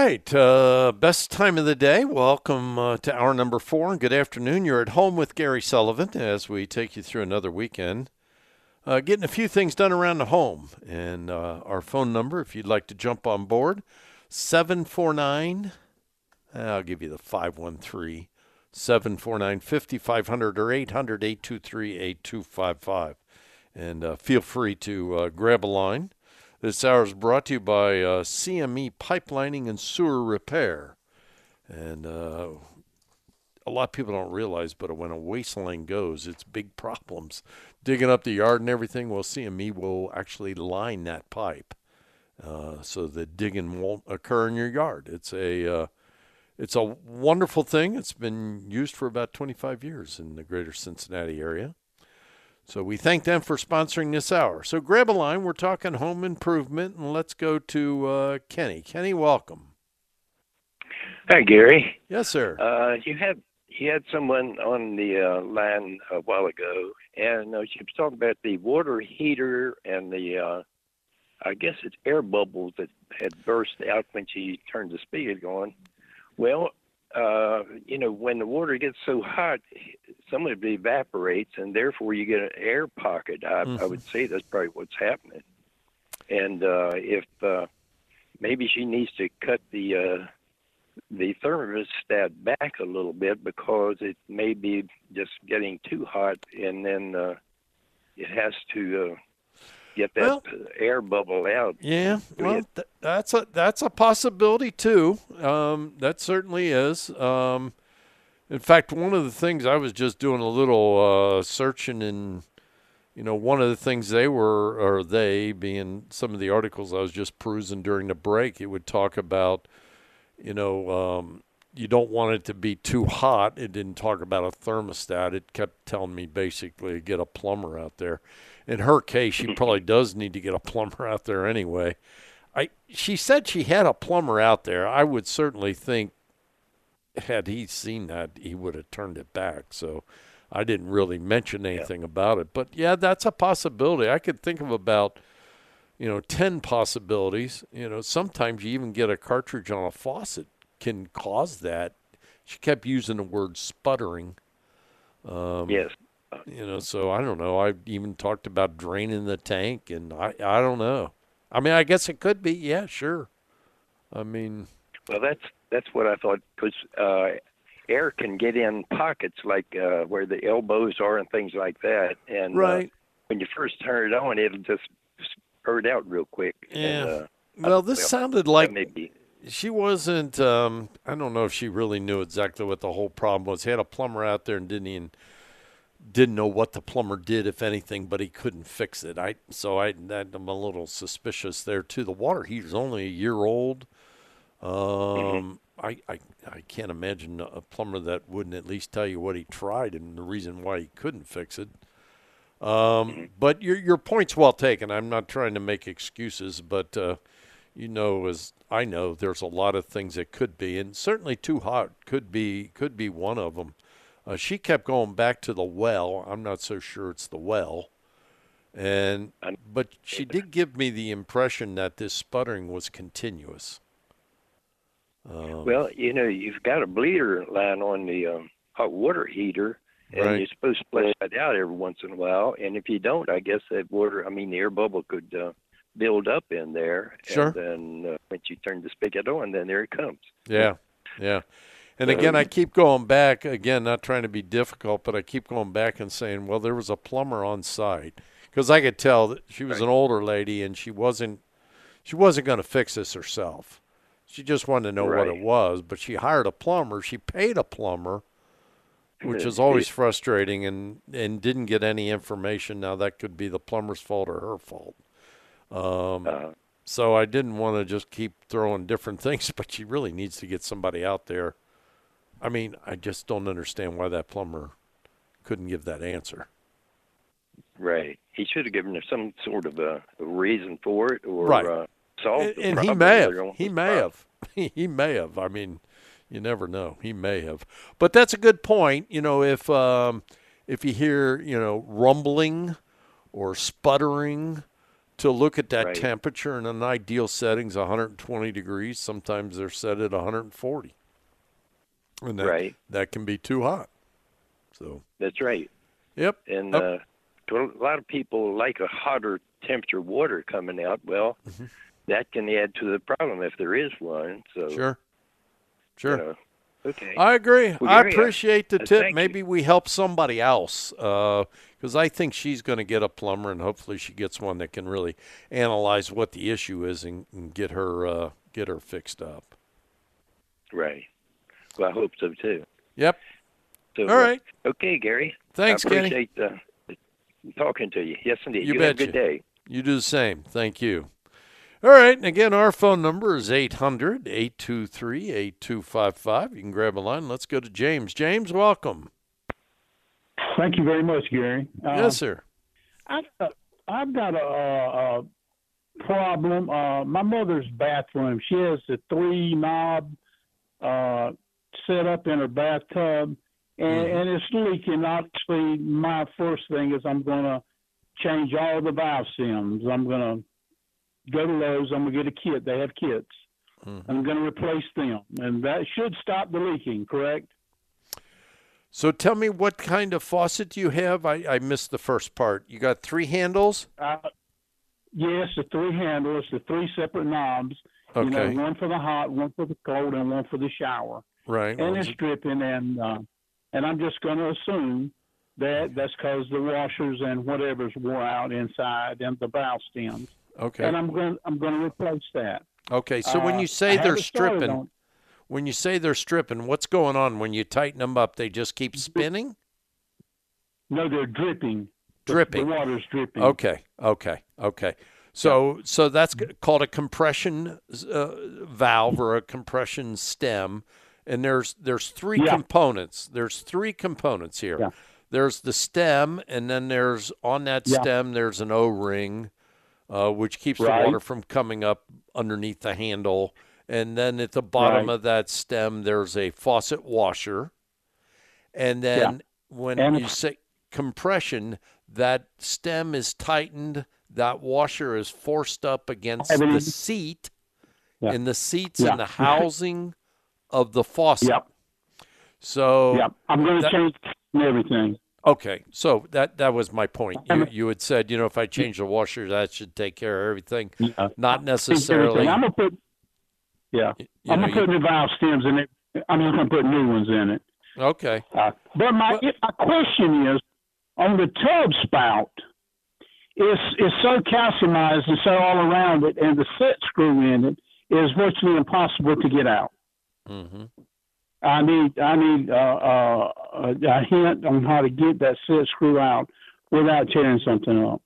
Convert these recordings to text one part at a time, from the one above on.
right. Best time of the day. Welcome to hour number 4. And good afternoon. You're at home with Gary Sullivan as we take you through another weekend. Getting a few things done around the home. And our phone number, if you'd like to jump on board, 749. I'll give you the 513 749 5500 or 800 823 8255. And feel free to grab a line. This hour is brought to you by CME Pipelining and Sewer Repair. And a lot of people don't realize, but when a waste line goes, it's big problems. Digging up the yard and everything, well, CME will actually line that pipe so that digging won't occur in your yard. It's a wonderful thing. It's been used for about 25 years in the greater Cincinnati area. So we thank them for sponsoring this hour. So grab a line. We're talking home improvement, and let's go to Kenny. Kenny, welcome. Hi, Gary. Yes, sir. You had someone on the line a while ago, and she was talking about the water heater and the I guess it's air bubbles that had burst out when she turned the spigot on. Well, when the water gets so hot, some of it evaporates, and therefore you get an air pocket. I would say that's probably what's happening. And if maybe she needs to cut the thermostat back a little bit because it may be just getting too hot, and then it has to get that air bubble out. Yeah, well, that's a possibility too. That certainly is. In fact, one of the things I was just doing a little searching, and one of the things they being some of the articles I was just perusing during the break, it would talk about, you don't want it to be too hot. It didn't talk about a thermostat. It kept telling me basically get a plumber out there. In her case, she probably does need to get a plumber out there anyway. She said she had a plumber out there. I would certainly think had he seen that, he would have turned it back. So I didn't really mention anything about it. But, yeah, that's a possibility. I could think of about, 10 possibilities. Sometimes you even get a cartridge on a faucet can cause that. She kept using the word sputtering. Yes. So I don't know. I even talked about draining the tank, and I don't know. I mean, I guess it could be. Yeah, sure. I mean. Well, that's what I thought, because air can get in pockets like where the elbows are and things like that. And right. When you first turn it on, it'll just spurt out real quick. Yeah. And, this sounded like maybe. She wasn't, I don't know if she really knew exactly what the whole problem was. He had a plumber out there and didn't know what the plumber did, if anything, but he couldn't fix it. I'm a little suspicious there too. The water heater's only a year old. I can't imagine a plumber that wouldn't at least tell you what he tried and the reason why he couldn't fix it. But your point's well taken. I'm not trying to make excuses, but as I know, there's a lot of things that could be, and certainly too hot could be one of them. She kept going back to the well. I'm not so sure it's the well. But she did give me the impression that this sputtering was continuous. Well, you've got a bleeder line on the hot water heater, and right. You're supposed to flush that out every once in a while. And if you don't, I guess the air bubble could build up in there. Sure. And then once you turn the spigot on, then there it comes. Yeah. And again, I keep going back, not trying to be difficult, but I keep going back and saying, well, there was a plumber on site. Because I could tell that she was an older lady, and she wasn't going to fix this herself. She just wanted to know what it was, but she hired a plumber. She paid a plumber, which is always frustrating, and didn't get any information. Now, that could be the plumber's fault or her fault. So I didn't want to just keep throwing different things, but she really needs to get somebody out there. I mean, I just don't understand why that plumber couldn't give that answer. Right. He should have given her some sort of a reason for it, or solved the and problem. He may have. He may have. I mean, you never know. He may have. But that's a good point. If you hear, rumbling or sputtering, to look at that Right. temperature. In an ideal setting's 120 degrees. Sometimes they're set at 140, and Right. that can be too hot. So, That's right. yep. And Up. a lot of people like a hotter temperature water coming out. Well, Mhm. that can add to the problem if there is one. So, Sure. you know, okay. I agree. Well, I Gary, appreciate the tip. thank you. Maybe we help somebody else because I think she's going to get a plumber, and hopefully she gets one that can really analyze what the issue is and get her fixed up. Right. Well, I hope so too. Yep. So, All right. Okay, Gary. Thanks, I Kenny. appreciate talking to you. Yes, indeed. You You have a betcha. good day. You do the same. Thank you. All right. And again, our phone number is 800-823-8255. You can grab a line. Let's go to James. James, welcome. Thank you very much, Gary. Yes, sir. I've got a problem. My mother's bathroom. She has the 3-knob set up in her bathtub, and it's leaking. Obviously, my first thing is I'm going to change all the valve stems. I'm going to go to Lowe's. I'm going to get a kit. They have kits. I'm going to replace them, and that should stop the leaking, correct? So tell me what kind of faucet you have. I missed the first part. You got 3 handles? Yes, the 3 handles, the 3 separate knobs. Okay. You know, one for the hot, one for the cold, and one for the shower. Right. And it's dripping, and I'm just going to assume that that's because the washers and whatever's wore out inside and the valve stems. Okay. And I'm going to replace that. Okay. So when you say I they're haven't started stripping, on- what's going on? When you tighten them up, they just keep spinning? No, they're dripping. Dripping. The water's dripping. Okay. So that's called a compression valve or a compression stem, and there's 3 components. There's 3 components here. Yeah. There's the stem, and then there's on that stem there's an O-ring, which keeps the water from coming up underneath the handle. And then at the bottom of that stem, there's a faucet washer. And then when you say compression, that stem is tightened, that washer is forced up against the seat, and the seat's in the housing of the faucet. Yep. So I'm going to change everything. Okay, so that was my point. You had said, if I change the washer, that should take care of everything. Yeah. Not necessarily. I'm going to put I'm going to put new valve stems in it. I'm just going to put new ones in it. Okay. But my question is, on the tub spout, it's so calciumized and so all around it, and the set screw in it is virtually impossible to get out. Mm-hmm. I need a hint on how to get that set screw out without tearing something up.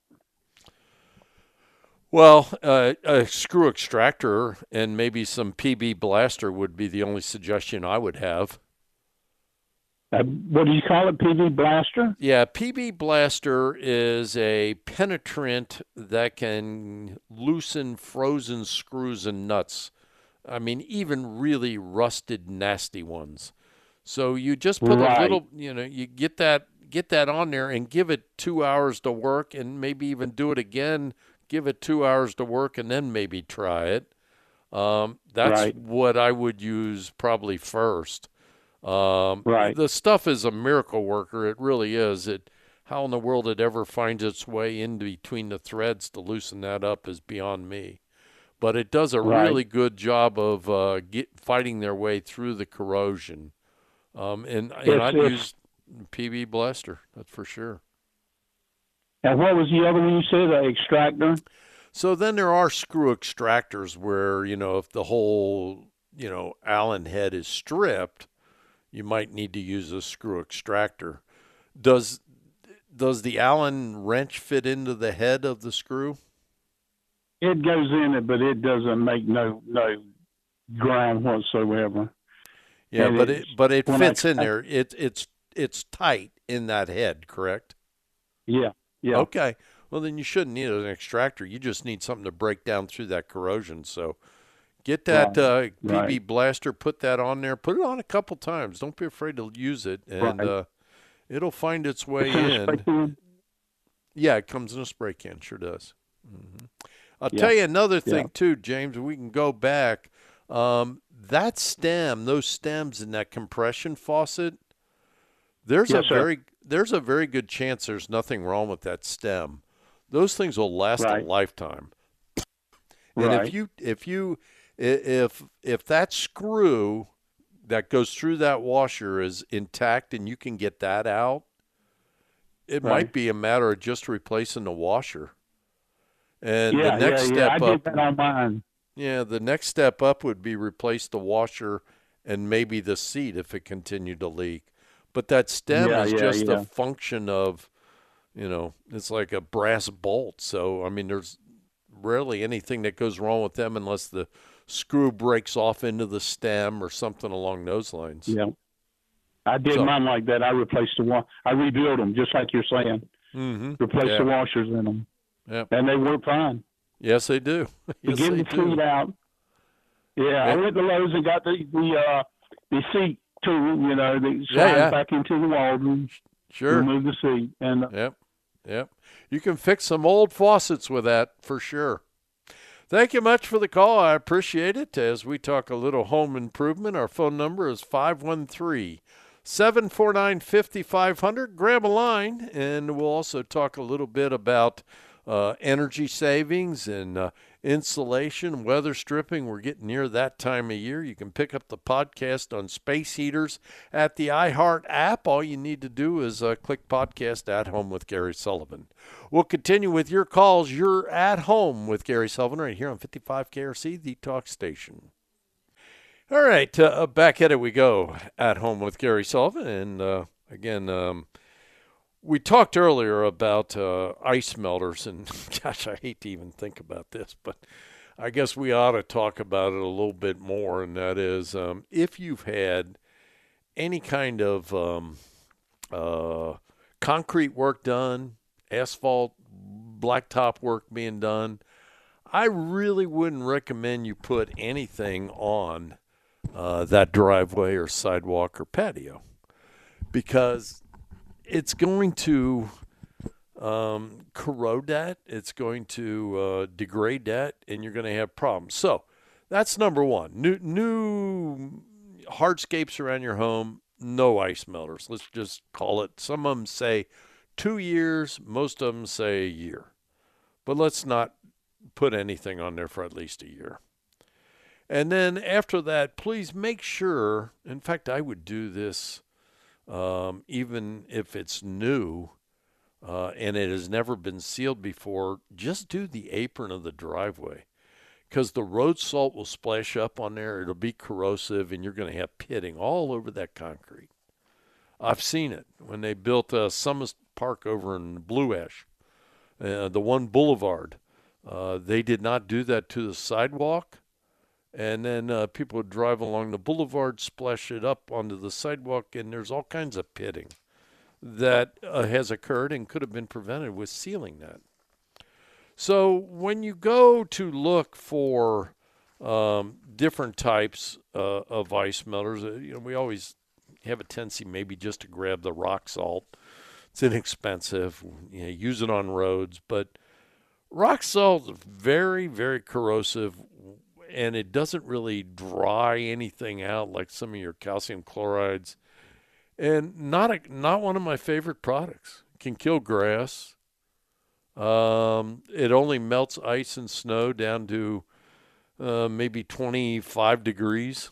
Well, a screw extractor and maybe some PB blaster would be the only suggestion I would have. What do you call it, PB blaster? Yeah, PB blaster is a penetrant that can loosen frozen screws and nuts. I mean, even really rusted, nasty ones. So you just put a little, you get that on there and give it 2 hours to work, and maybe even do it again. Give it 2 hours to work, and then maybe try it. That's what I would use probably first. The stuff is a miracle worker. It really is. How in the world it ever finds its way in between the threads to loosen that up is beyond me. But it does a really good job of fighting their way through the corrosion. And I'd use PB blaster, that's for sure. And what was the other one you said, the extractor? So then there are screw extractors where, if the whole, Allen head is stripped, you might need to use a screw extractor. Does the Allen wrench fit into the head of the screw? It goes in it, but it doesn't make no ground whatsoever. Yeah, and but it fits in there. It's tight in that head, correct? Yeah. Okay. Well, then you shouldn't need an extractor. You just need something to break down through that corrosion. So get that PB blaster, put that on there. Put it on a couple times. Don't be afraid to use it, and it'll find its way in. Yeah, it comes in a spray can. Sure does. I'll Yeah. tell you another thing Yeah. too, James. We can go back. That stem, those stems in that compression faucet, there's Yes, sir. there's a very good chance there's nothing wrong with that stem. Those things will last a Right. lifetime. And Right. if that screw that goes through that washer is intact and you can get that out, it Right. might be a matter of just replacing the washer. And the Yeah. next Yeah. step I up, did that on mine. yeah, the next step up would be replace the washer and maybe the seat if it continued to leak. But that stem Yeah. is Yeah. just Yeah. a function of, it's like a brass bolt. So, I mean, there's rarely anything that goes wrong with them unless the screw breaks off into the stem or something along those lines. Yeah. I did So- mine like that. I replaced the one. I rebuilt them just like you're saying. Replaced Yeah. the washers in them, Yep. and they work fine. Yes, they do. Yes, Getting they the seat do. out. Yeah, I Yeah. went to Lowe's and got the seat tool. That slides Yeah. back into the wall and Sure. remove the seat. And Yep. You can fix some old faucets with that for sure. Thank you much for the call. I appreciate it. As we talk a little home improvement, our phone number is 513-749-5500. Grab a line, and we'll also talk a little bit about energy savings and insulation, weather stripping. We're getting near that time of year. You can pick up the podcast on space heaters at the iHeart app. All you need to do is click podcast at home with Gary Sullivan. We'll continue with your calls. You're at home with Gary Sullivan right here on 55 KRC, the talk station. All right, back at it we go at home with Gary Sullivan. And again, we talked earlier about ice melters, and gosh, I hate to even think about this, but I guess we ought to talk about it a little bit more, and that is if you've had any kind of concrete work done, asphalt, blacktop work being done, I really wouldn't recommend you put anything on that driveway or sidewalk or patio, because it's going to corrode that. It's going to degrade that, and you're going to have problems. So that's number one. New hardscapes around your home, no ice melters. Let's just call it. Some of them say 2 years. Most of them say a year. But let's not put anything on there for at least a year. And then after that, please make sure, in fact, I would do this even if it's new and it has never been sealed before, just do the apron of the driveway, because the road salt will splash up on there. It'll be corrosive, and you're going to have pitting all over that concrete. I've seen it when they built Summit Park over in Blue Ash, the one boulevard. They did not do that to the sidewalk. And then people would drive along the boulevard, splash it up onto the sidewalk, and there's all kinds of pitting that has occurred and could have been prevented with sealing that. So when you go to look for different types of ice melters, we always have a tendency maybe just to grab the rock salt. It's inexpensive. Use it on roads, but rock salt is very, very corrosive, and it doesn't really dry anything out like some of your calcium chlorides. And not one of my favorite products. It can kill grass. It only melts ice and snow down to maybe 25 degrees.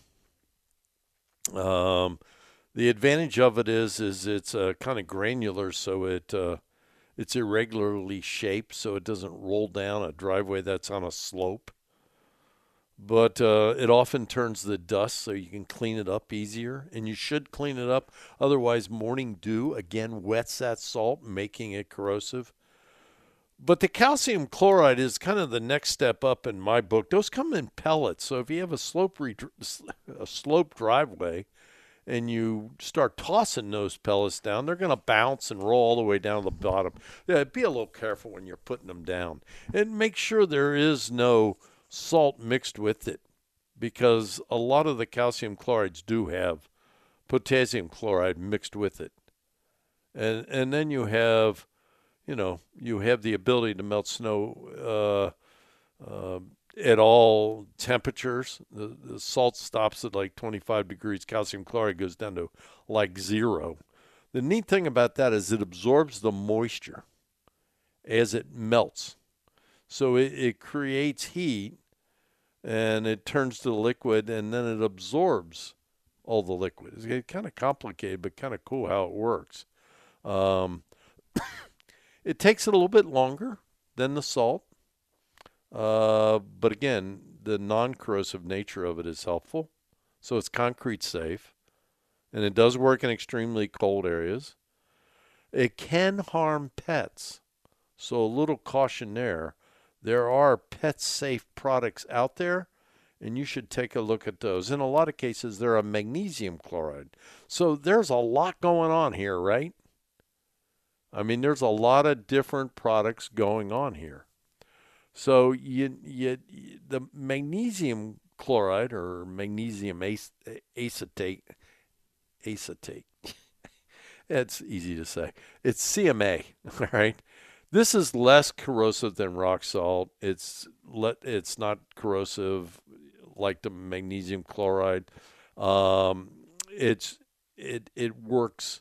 The advantage of it is it's kind of granular, so it's irregularly shaped, so it doesn't roll down a driveway that's on a slope. But it often turns the dust, so you can clean it up easier, and you should clean it up. Otherwise, morning dew, again, wets that salt, making it corrosive. But the calcium chloride is kind of the next step up in my book. Those come in pellets, so if you have a sloped driveway and you start tossing those pellets down, they're going to bounce and roll all the way down to the bottom. Yeah, be a little careful when you're putting them down. And make sure there is no salt mixed with it, because a lot of the calcium chlorides do have potassium chloride mixed with it. And then you have, you have the ability to melt snow at all temperatures. The salt stops at like 25 degrees. Calcium chloride goes down to like 0. The neat thing about that is it absorbs the moisture as it melts. So it creates heat and it turns to liquid, and then it absorbs all the liquid. It's kind of complicated, but kind of cool how it works. It takes it a little bit longer than the salt. But again, the non-corrosive nature of it is helpful. So it's concrete safe. And it does work in extremely cold areas. It can harm pets. So a little caution there. There are pet-safe products out there, and you should take a look at those. In a lot of cases, they're a magnesium chloride. So there's a lot going on here, right? I mean, there's a lot of different products going on here. So the magnesium chloride or magnesium acetate, it's easy to say. It's CMA, all right? This is less corrosive than rock salt. It's not corrosive like the magnesium chloride. It works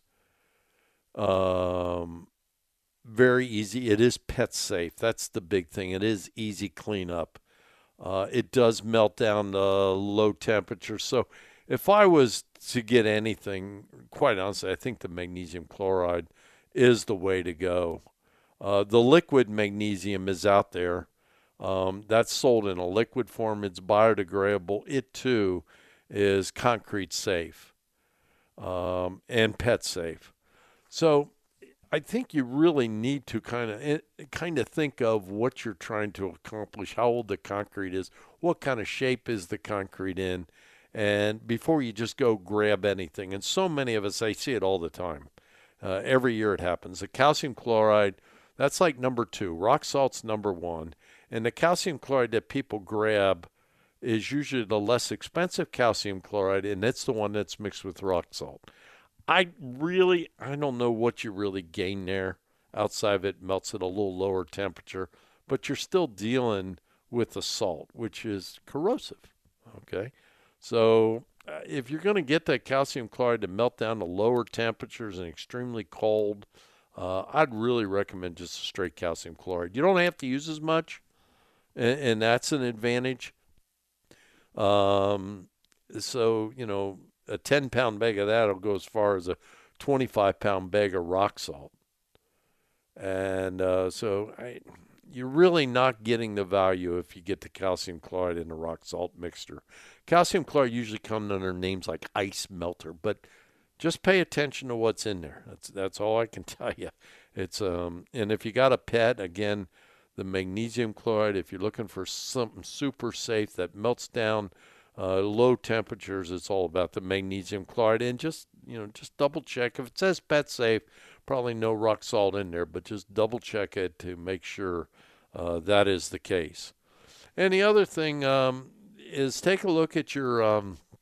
very easy. It is pet safe. That's the big thing. It is easy cleanup. It does melt down to low temperature. So if I was to get anything, quite honestly, I think the magnesium chloride is the way to go. The liquid magnesium is out there. That's sold in a liquid form. It's biodegradable. It too is concrete safe and pet safe. So I think you really need to kind of think of what you're trying to accomplish, how old the concrete is, what kind of shape is the concrete in, and before you just go grab anything. And so many of us, I see it all the time. Every year it happens. The calcium chloride, that's like number 2. Rock salt's number 1. And the calcium chloride that people grab is usually the less expensive calcium chloride, and it's the one that's mixed with rock salt. I don't know what you really gain there outside of it melts at a little lower temperature, but you're still dealing with the salt, which is corrosive. Okay, so if you're going to get that calcium chloride to melt down to lower temperatures and extremely cold, I'd really recommend just a straight calcium chloride. You don't have to use as much, and that's an advantage. So, a 10-pound bag of that will go as far as a 25-pound bag of rock salt. And you're really not getting the value if you get the calcium chloride in the rock salt mixture. Calcium chloride usually comes under names like ice melter, but just pay attention to what's in there. That's all I can tell you. It's and if you got a pet, again, the magnesium chloride, if you're looking for something super safe that melts down low temperatures, it's all about the magnesium chloride. And just double check. If it says pet safe, probably no rock salt in there, but just double check it to make sure that is the case. And the other thing is take a look at your,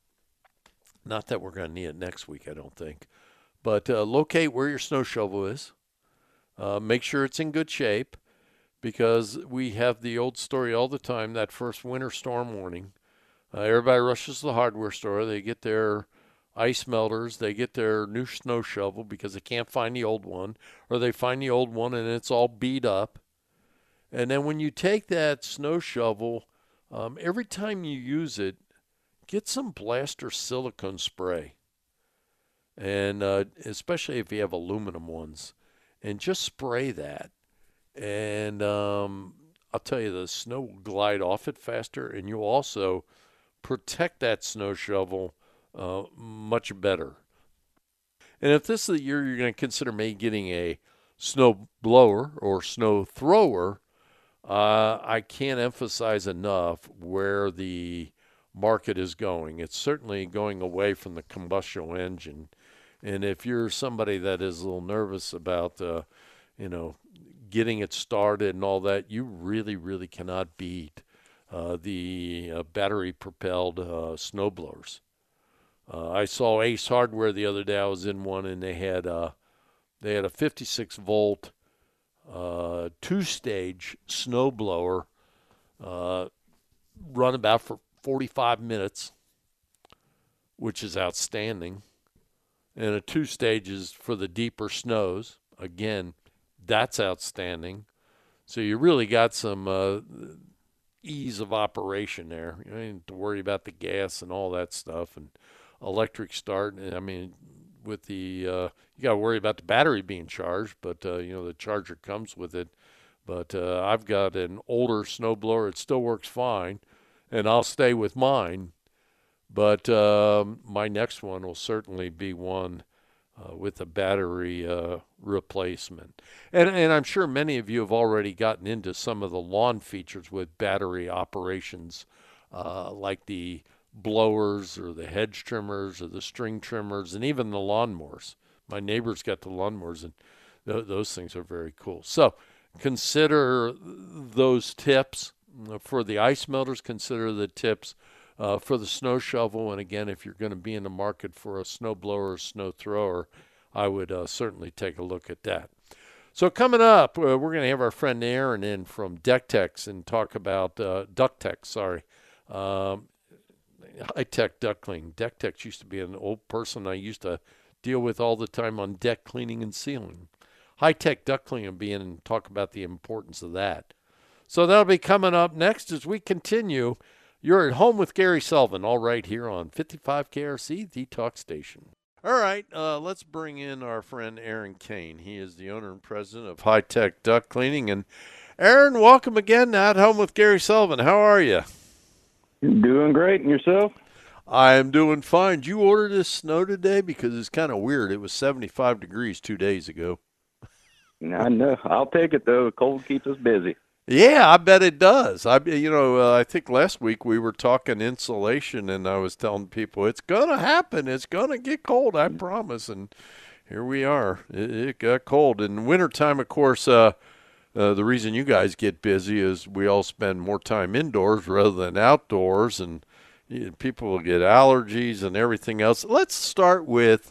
not that we're going to need it next week, I don't think, but locate where your snow shovel is. Make sure it's in good shape, because we have the old story all the time, that first winter storm warning. Everybody rushes to the hardware store. They get their ice melters. They get their new snow shovel because they can't find the old one, or they find the old one and it's all beat up. And then when you take that snow shovel, every time you use it, get some Blaster silicone spray. And especially if you have aluminum ones, and just spray that. And I'll tell you, the snow will glide off it faster, and you'll also protect that snow shovel much better. And if this is the year you're going to consider maybe getting a snow blower or snow thrower, I can't emphasize enough where the market is going. It's certainly going away from the combustion engine. And if you're somebody that is a little nervous about, getting it started and all that, you really, really cannot beat the battery-propelled snowblowers. I saw Ace Hardware the other day. I was in one, and they had a 56-volt two-stage snowblower, run about for 45 minutes, which is outstanding. And a two-stage is for the deeper snows. Again, that's outstanding. So you really got some ease of operation there. You don't have to worry about the gas and all that stuff and electric start. I mean, with the you got to worry about the battery being charged, but the charger comes with it. But I've got an older snowblower; it still works fine, and I'll stay with mine. But my next one will certainly be one with a battery replacement. And I'm sure many of you have already gotten into some of the lawn features with battery operations, like the blowers or the hedge trimmers or the string trimmers and even the lawnmowers. My neighbor's got the lawnmowers, and those things are very cool. So consider those tips for the ice melters. Consider the tips for the snow shovel. And again, if you're going to be in the market for a snow blower or snow thrower, I would certainly take a look at that. So coming up, we're going to have our friend Aaron in from DuckTech and talk about high-tech duct cleaning. DuckTech used to be an old person I used to deal with all the time on deck cleaning and sealing. High-tech duct cleaning will be in and talk about the importance of that. So that'll be coming up next as we continue. You're at home with Gary Sullivan, all right here on 55 KRC, the talk station. All right, let's bring in our friend Aaron Kane. He is the owner and president of High-Tech Duct Cleaning. And Aaron, welcome again at Home with Gary Sullivan. How are you? Doing great. And yourself? I am doing fine. Did you order this snow today? Because it's kind of weird. It was 75 degrees 2 days ago. I know. I'll take it, though. Cold keeps us busy. Yeah, I bet it does. I think last week we were talking insulation, and I was telling people it's going to happen. It's going to get cold, I promise. And here we are. It got cold. In wintertime, of course, the reason you guys get busy is we all spend more time indoors rather than outdoors, and people will get allergies and everything else. Let's start with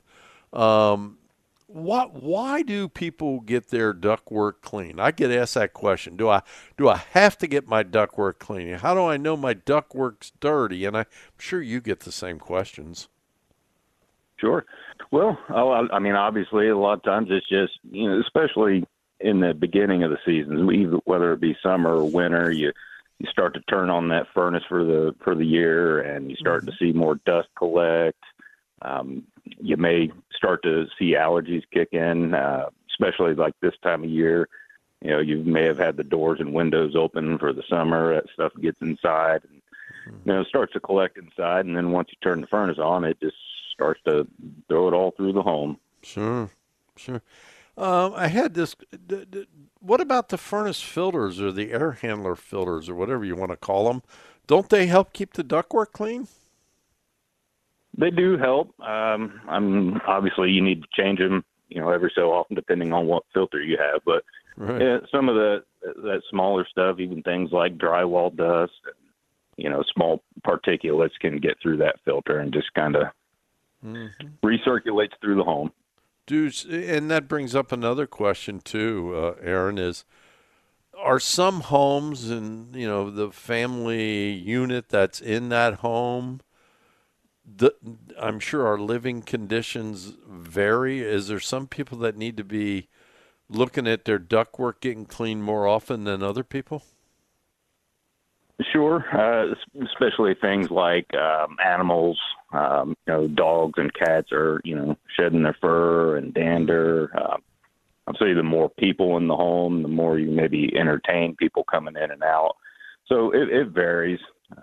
why do people get their ductwork clean? I get asked that question. Do I have to get my ductwork clean? How do I know my ductwork's dirty? And I'm sure you get the same questions. Sure. Well, I mean, obviously, a lot of times it's just, especially in the beginning of the season, whether it be summer or winter, you start to turn on that furnace for the year, and you start to see more dust collect. You may start to see allergies kick in, especially like this time of year. You may have had the doors and windows open for the summer. That stuff gets inside, and it starts to collect inside. And then once you turn the furnace on, it just starts to throw it all through the home. Sure. I had this. What about the furnace filters or the air handler filters or whatever you want to call them? Don't they help keep the ductwork clean? They do help. Obviously, you need to change them, every so often, depending on what filter you have. But right. Some of that smaller stuff, even things like drywall dust, small particulates can get through that filter and just kind of recirculates through the home. And that brings up another question too, Aaron, are some homes and the family unit that's in that home, I'm sure our living conditions vary. Is there some people that need to be looking at their ductwork getting cleaned more often than other people? Sure, especially things like animals. Dogs and cats are, shedding their fur and dander. I'd say the more people in the home, the more you maybe entertain people coming in and out. So it varies.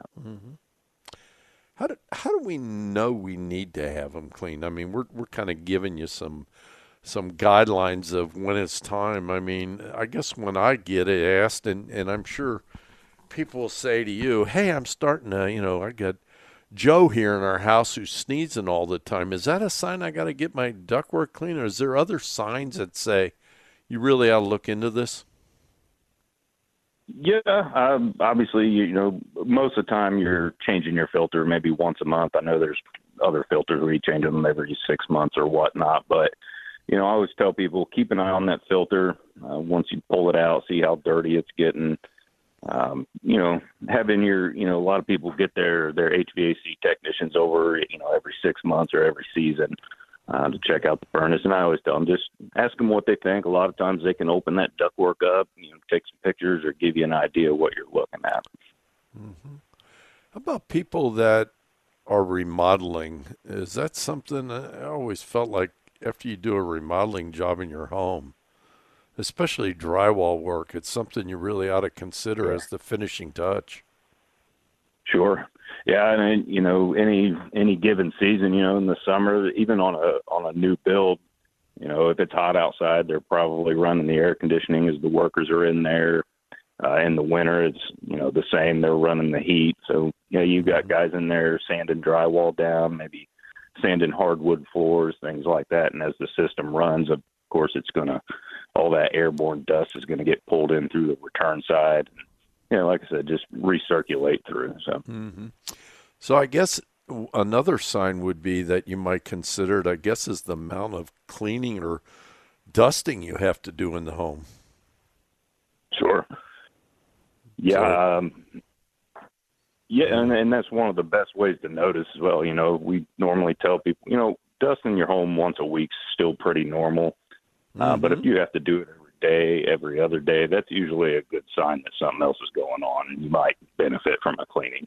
How do we know we need to have them cleaned? I mean, we're kind of giving you some guidelines of when it's time. I mean, I guess when I get it asked, and I'm sure people will say to you, hey, I'm starting to, I got Joe here in our house who's sneezing all the time. Is that a sign I got to get my ductwork clean, or is there other signs that say you really ought to look into this? Yeah, obviously, most of the time you're changing your filter maybe once a month. I know there's other filters where you change them every 6 months or whatnot, but I always tell people, keep an eye on that filter. Once you pull it out, see how dirty it's getting. Having a lot of people get their HVAC technicians over, every 6 months or every season to check out the furnace. And I always tell them, just ask them what they think. A lot of times they can open that ductwork up, take some pictures or give you an idea of what you're looking at. Mm-hmm. How about people that are remodeling? Is that something I always felt like after you do a remodeling job in your home, especially drywall work, it's something you really ought to consider as the finishing touch? Sure. Yeah, and any given season, in the summer, even on a new build, if it's hot outside, they're probably running the air conditioning as the workers are in there. In the winter, it's the same. They're running the heat. So you've got guys in there sanding drywall down, maybe sanding hardwood floors, things like that. And as the system runs, of course, all that airborne dust is going to get pulled in through the return side. Like I said, just recirculate through. So I guess another sign would be that you might consider it, I guess, is the amount of cleaning or dusting you have to do in the home. Sure. Yeah. And that's one of the best ways to notice as well. We normally tell people, dusting your home once a week's still pretty normal. But if you have to do it every day, every other day, that's usually a good sign that something else is going on and you might benefit from a cleaning.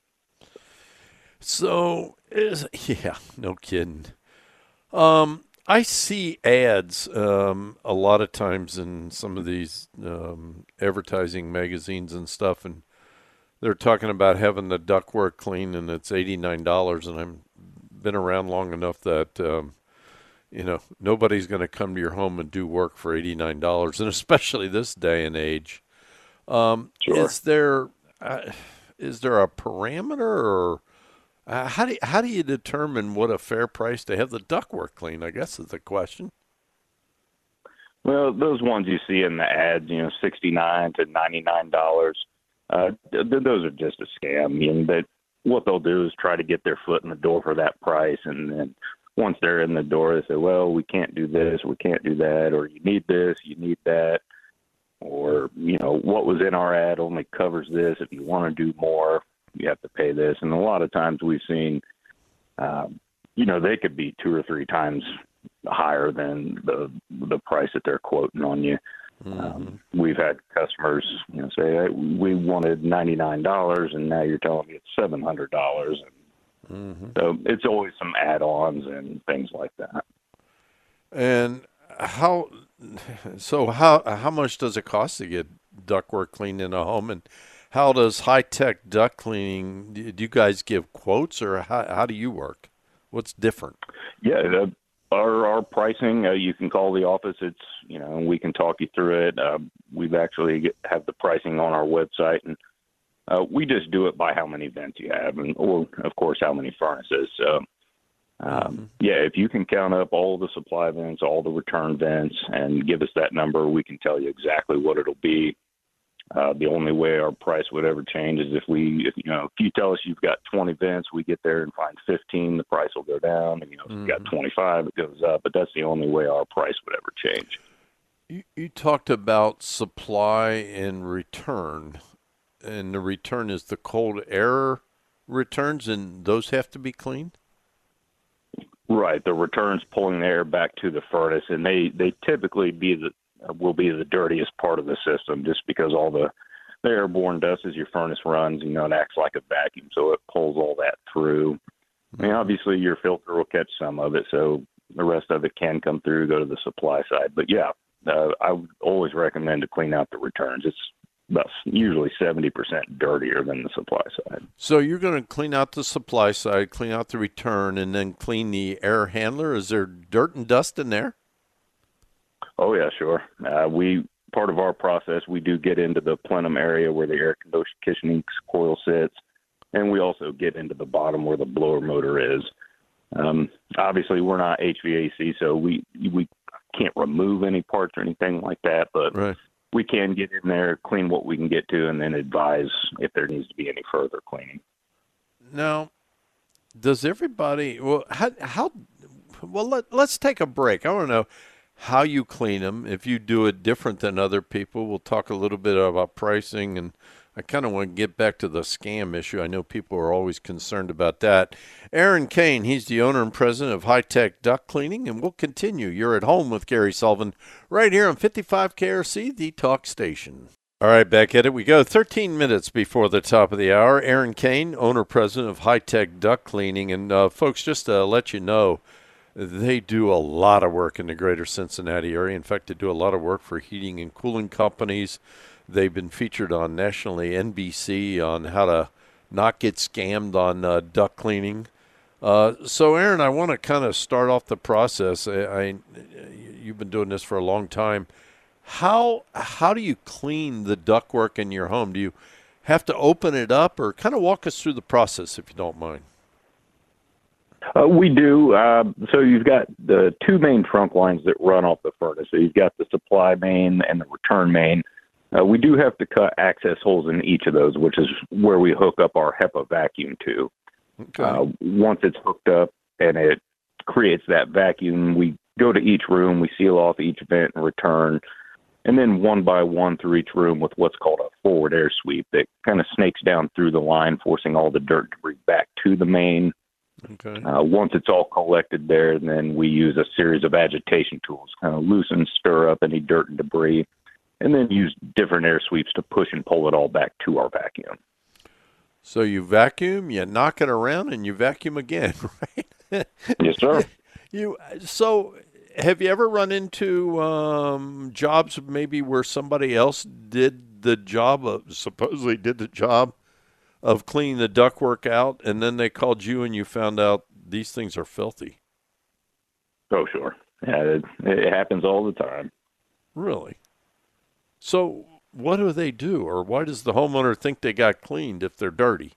So, no kidding. I see ads a lot of times in some of these advertising magazines and stuff, and they're talking about having the ductwork clean, and it's $89. And I've been around long enough that nobody's going to come to your home and do work for $89, and especially this day and age. Sure. Is there a parameter, or how do you determine what a fair price to have the ductwork clean, I guess is the question. Well, those ones you see in the ads, $69 to $99, those are just a scam. What they'll do is try to get their foot in the door for that price, and then once they're in the door, they say, well, we can't do this, we can't do that, or you need this, you need that, or, what was in our ad only covers this. If you want to do more, you have to pay this. And a lot of times we've seen, they could be 2 or 3 times higher than the price that they're quoting on you. We've had customers, say, hey, we wanted $99, and now you're telling me it's $700. So it's always some add-ons and things like that. And how much does it cost to get ductwork cleaned in a home, and how does high-tech duct cleaning, do you guys give quotes, or how do you work? What's different? Yeah, our pricing, you can call the office. It's, and we can talk you through it. We've actually have the pricing on our website, and we just do it by how many vents you have, or of course how many furnaces. So, if you can count up all the supply vents, all the return vents, and give us that number, we can tell you exactly what it'll be. The only way our price would ever change is if you tell us you've got 20 vents, we get there and find 15, the price will go down. And if you've got 25, it goes up. But that's the only way our price would ever change. You talked about supply and return. And the return is the cold air returns, and those have to be cleaned? Right. The return's pulling the air back to the furnace, and they typically will be the dirtiest part of the system, just because all the airborne dust as your furnace runs, it acts like a vacuum, so it pulls all that through. I mean, obviously your filter will catch some of it, so the rest of it can come through, go to the supply side. But I would always recommend to clean out the returns. It's about usually 70% dirtier than the supply side. So you're going to clean out the supply side, clean out the return, and then clean the air handler. Is there dirt and dust in there? Oh, yeah, sure. Part of our process, we do get into the plenum area where the air conditioning coil sits, and we also get into the bottom where the blower motor is. Obviously, we're not HVAC, so we can't remove any parts or anything like that, but right. We can get in there, clean what we can get to, and then advise if there needs to be any further cleaning. Now, does everybody? Well, let's take a break. I want to know, how you clean them, if you do it different than other people. We'll talk a little bit about pricing, and I kind of want to get back to the scam issue. I know people are always concerned about that. Aaron Cain, he's the owner and president of High Tech Duct Cleaning, and we'll continue. You're at home with Gary Sullivan right here on 55 KRC, the talk station. All right, back at it we go. 13 minutes before the top of the hour. Aaron Cain, owner president of High Tech Duct Cleaning, and folks, just to let you know, they do a lot of work in the greater Cincinnati area. In fact, they do a lot of work for heating and cooling companies. They've been featured on nationally NBC on how to not get scammed on duct cleaning. So, Aaron, I want to kind of start off the process. You've been doing this for a long time. How do you clean the ductwork in your home? Do you have to open it up, or kind of walk us through the process, if you don't mind? We do. So you've got the two main trunk lines that run off the furnace. So you've got the supply main and the return main. We do have to cut access holes in each of those, which is where we hook up our HEPA vacuum to. Okay. Once it's hooked up and it creates that vacuum, we go to each room, we seal off each vent and return, and then one by one through each room with what's called a forward air sweep that kind of snakes down through the line, forcing all the dirt debris back to the main. Okay. Once it's all collected there, then we use a series of agitation tools, kind of loosen, stir up any dirt and debris, and then use different air sweeps to push and pull it all back to our vacuum. So you vacuum, you knock it around, and you vacuum again, right? Yes, sir. So have you ever run into jobs maybe where somebody else did the job supposedly did the job of cleaning the ductwork out, and then they called you and you found out these things are filthy? Oh, sure. Yeah, it happens all the time. Really? So what do they do, or why does the homeowner think they got cleaned if they're dirty?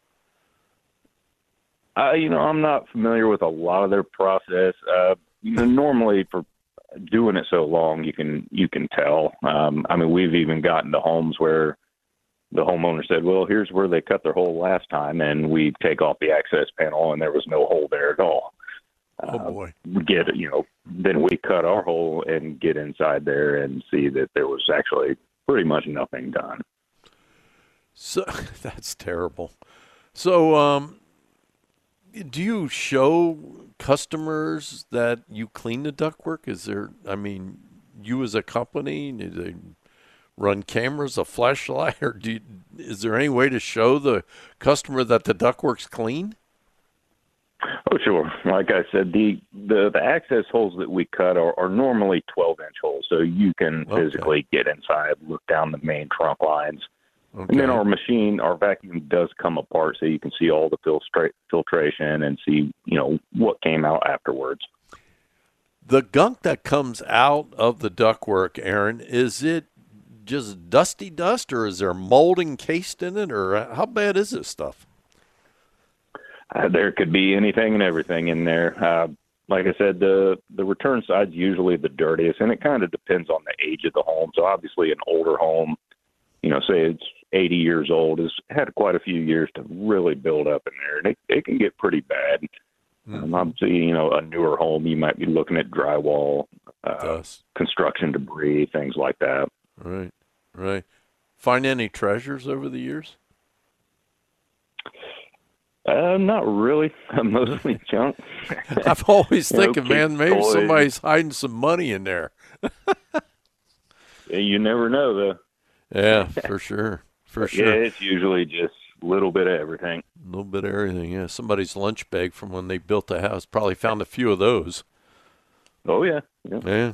I'm not familiar with a lot of their process. Normally for doing it so long, you can tell. We've even gotten to homes where the homeowner said, well, here's where they cut their hole last time, and we take off the access panel, and there was no hole there at all. Oh, boy. Then we cut our hole and get inside there and see that there was actually pretty much nothing done. So that's terrible. So do you show customers that you clean the ductwork? You as a company, do they run cameras, a flashlight, or is there any way to show the customer that the ductwork's clean? Oh, sure. Like I said, the access holes that we cut are normally 12-inch holes, so you can physically get inside, look down the main trunk lines. Okay. And then our vacuum does come apart, so you can see all the filtration and see, what came out afterwards. The gunk that comes out of the ductwork, Aaron, is it just dusty dust, or is there mold encased in it, or how bad is this stuff? There could be anything and everything in there. Like I said, the return side's usually the dirtiest, and it kind of depends on the age of the home. So obviously an older home, say it's 80 years old, has had quite a few years to really build up in there, and it can get pretty bad. Obviously, a newer home, you might be looking at drywall, construction debris, things like that. Right. Find any treasures over the years? Not really. Mostly junk. I've always thinking, man, maybe toys. Somebody's hiding some money in there. You never know, though. Yeah, for sure. Yeah, it's usually just a little bit of everything. A little bit of everything, yeah. Somebody's lunch bag from when they built the house. Probably found a few of those. Oh, yeah. Yeah.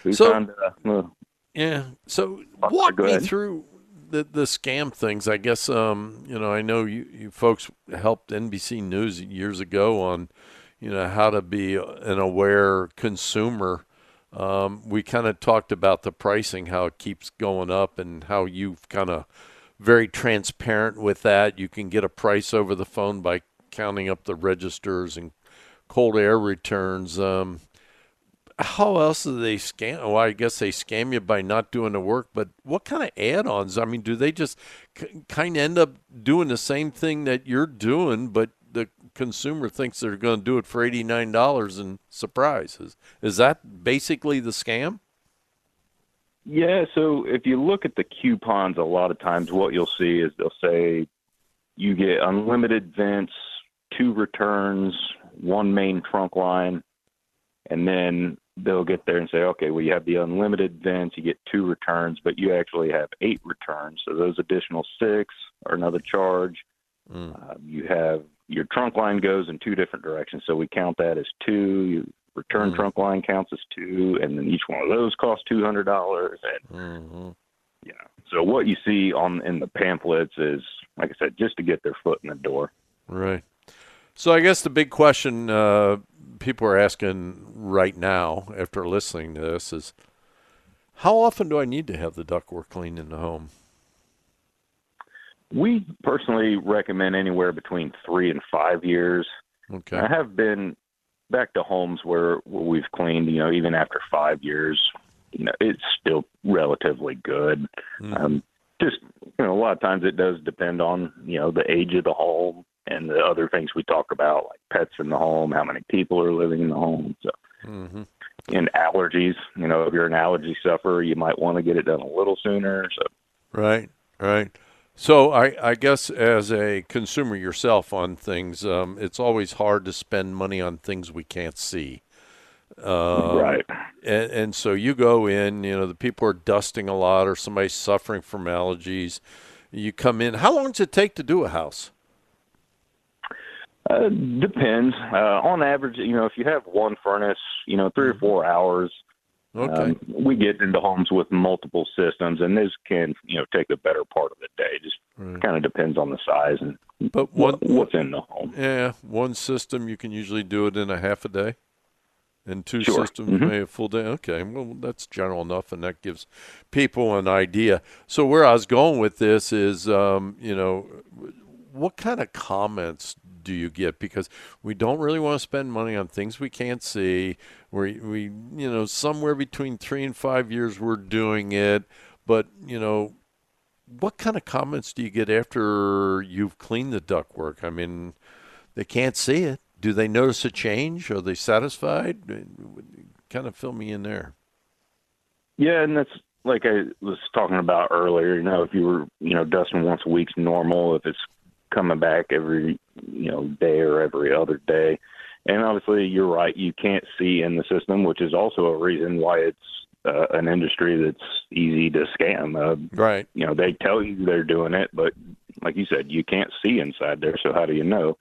Yeah. So walk me through the scam things. I guess, I know you folks helped NBC News years ago on, how to be an aware consumer. We kind of talked about the pricing, how it keeps going up, and how you've kind of very transparent with that. You can get a price over the phone by counting up the registers and cold air returns. How else do they scam? Well, I guess they scam you by not doing the work, but what kind of add-ons? Do they just kind of end up doing the same thing that you're doing, but the consumer thinks they're going to do it for $89 and surprise? Is that basically the scam? Yeah, so if you look at the coupons, a lot of times what you'll see is they'll say you get unlimited vents, 2 returns, 1 main trunk line, and then they'll get there and say, okay, well, you have the unlimited vents, you get 2 returns, but you actually have 8 returns. So those additional 6 are another charge. You have your trunk line goes in 2 different directions, so we count that as 2. You return trunk line counts as 2, and then each one of those costs $200. And yeah, so what you see in the pamphlets is, like I said, just to get their foot in the door. Right. So I guess the big question people are asking right now after listening to this is, how often do I need to have the ductwork cleaned in the home? We personally recommend anywhere between 3 and 5 years. Okay. I have been back to homes where we've cleaned, even after 5 years, it's still relatively good. Just, a lot of times it does depend on, the age of the home and the other things we talk about, like pets in the home, how many people are living in the home. So, and allergies, if you're an allergy sufferer, you might want to get it done a little sooner. So. Right. So I guess as a consumer yourself on things, it's always hard to spend money on things we can't see. Right. And so you go in, the people are dusting a lot or somebody's suffering from allergies. You come in. How long does it take to do a house? Depends. On average, if you have one furnace, 3 or 4 hours. Okay. We get into homes with multiple systems, and this can, take the better part of the day. Just kind of depends on the size and what's in the home. Yeah, one system you can usually do it in a half a day, and 2 Sure. systems maybe a full day. Okay, well that's general enough, and that gives people an idea. So where I was going with this is, what kind of comments do you get? Because we don't really want to spend money on things we can't see. We somewhere between 3 and 5 years we're doing it. But, what kind of comments do you get after you've cleaned the ductwork? I mean, they can't see it. Do they notice a change? Are they satisfied? Kind of fill me in there. Yeah, and that's like I was talking about earlier. If you were, dusting once a week's normal, if it's coming back every day or every other day, and obviously you're right, you can't see in the system, which is also a reason why it's an industry that's easy to scam. Right. They tell you they're doing it, but like you said, you can't see inside there, so how do you know?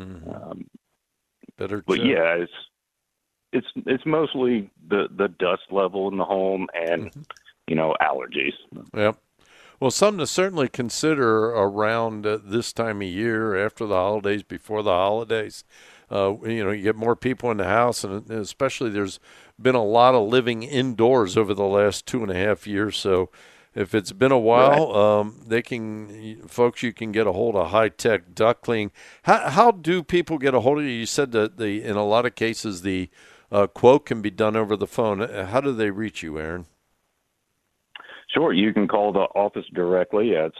Better but check. Yeah, it's mostly the dust level in the home and allergies. Yep. Well, something to certainly consider around this time of year, after the holidays, before the holidays. You get more people in the house, and especially there's been a lot of living indoors over the last 2.5 years. So if it's been a while, folks, you can get a hold of High Tech Duct Cleaning. How do people get a hold of you? You said that in a lot of cases the quote can be done over the phone. How do they reach you, Aaron? Sure. You can call the office directly. It's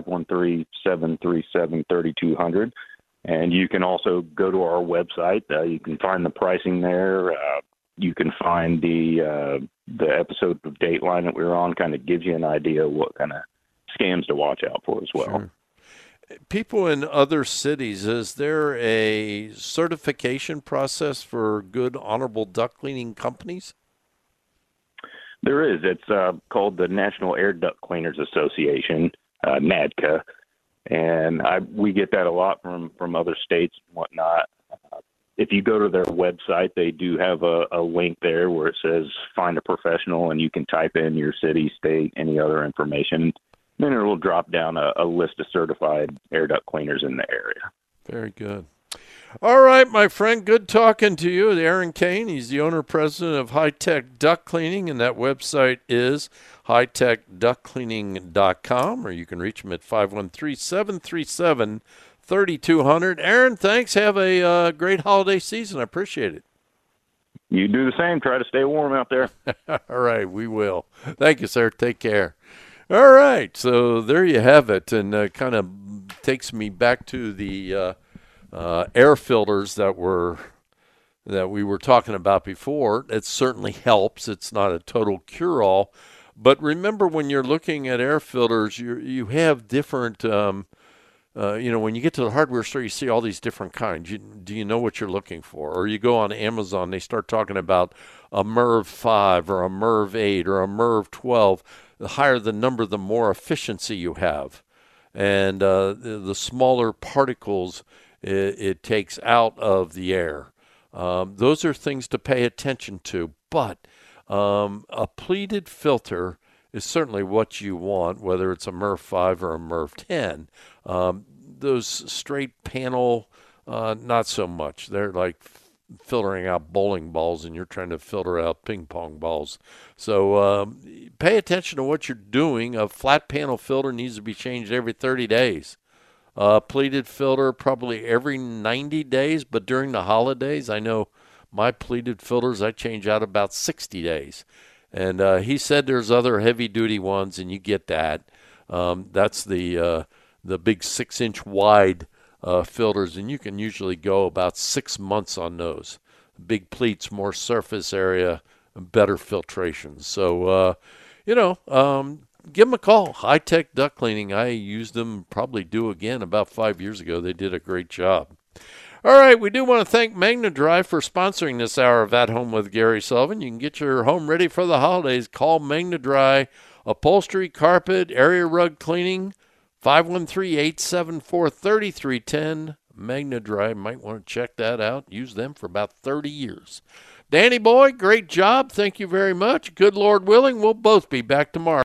513-737-3200. And you can also go to our website. You can find the pricing there. You can find the episode of Dateline that we were on, kind of gives you an idea of what kind of scams to watch out for as well. Sure. People in other cities, is there a certification process for good, honorable duct cleaning companies? There is. It's called the National Air Duct Cleaners Association, NADCA, and we get that a lot from other states and whatnot. If you go to their website, they do have a link there where it says find a professional, and you can type in your city, state, any other information. Then it will drop down a list of certified air duct cleaners in the area. Very good. All right, my friend, good talking to you. Aaron Kane, he's the owner-president of High Tech Duct Cleaning, and that website is hightechductcleaning.com, or you can reach him at 513-737-3200. Aaron, thanks. Have a great holiday season. I appreciate it. You do the same. Try to stay warm out there. All right, we will. Thank you, sir. Take care. All right, so there you have it, and kind of takes me back to the air filters that we were talking about before. It certainly helps. It's not a total cure-all, But remember, when you're looking at air filters, you have different. When you get to the hardware store, you see all these different kinds. Do you know what you're looking for? Or you go on Amazon, they start talking about a MERV 5 or a MERV 8 or a MERV 12. The higher the number, the more efficiency you have. And the smaller particles it takes out of the air. Those are things to pay attention to. But a pleated filter is certainly what you want, whether it's a MERV 5 or a MERV 10. Those straight panel, not so much. They're like filtering out bowling balls, and you're trying to filter out ping pong balls. So pay attention to what you're doing. A flat panel filter needs to be changed every 30 days. Pleated filter probably every 90 days, but during the holidays, I know my pleated filters I change out about 60 days. And he said there's other heavy-duty ones, and you get that. That's the big 6-inch wide filters, and you can usually go about 6 months on those. Big pleats, more surface area, better filtration. So, give them a call. High Tech Duct Cleaning. I used them, probably do again about 5 years ago. They did a great job. All right, we do want to thank Magna Dry for sponsoring this hour of At Home with Gary Sullivan. You can get your home ready for the holidays. Call Magna Dry, upholstery, carpet, area rug cleaning, 513-874-3310. Magna Dry, might want to check that out. Use them for about 30 years. Danny boy, great job. Thank you very much. Good Lord willing, we'll both be back tomorrow.